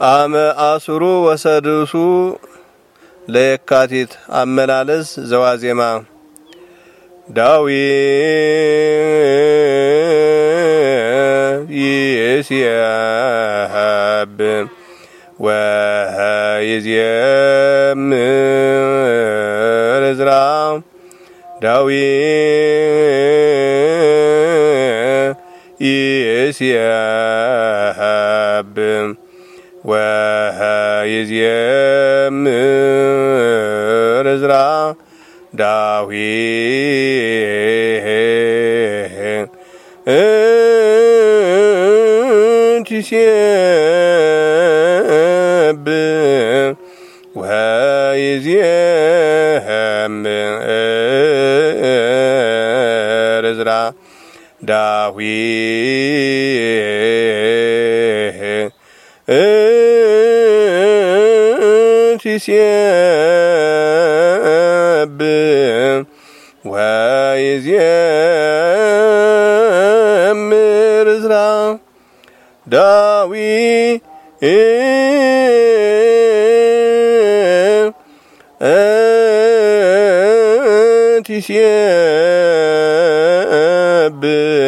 አመ አስሩ ወሰዱሱ ለየካቲት አመላለስ ዘዋዜማ ዳዊት ይስያብ ወይዝየምር ዕዝራ ዳዊት ይስያብ ወይዝየምር ዕዝራ ዳዊት ይስያብ ወይዝየምር ዕዝራ ዳዊት ይስያብ ወይዝየምር ዕዝራ ዳዊት ይስያብ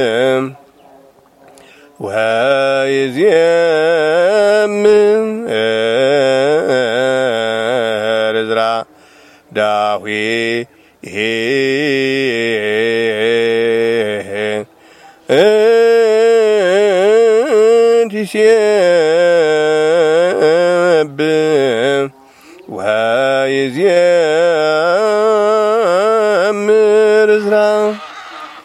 ወይዝየምር ዕዝራ ዳዊት ይስያብ